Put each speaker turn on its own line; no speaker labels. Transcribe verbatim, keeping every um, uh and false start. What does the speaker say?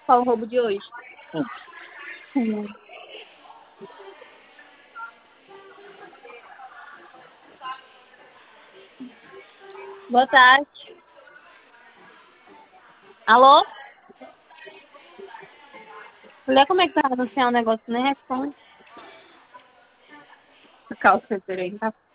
Qual o roubo de hoje?
Hum.
Hum. Boa tarde. Alô? Mulher, como é que vai anunciar um negócio, nem responde? A calça, peraí, tá?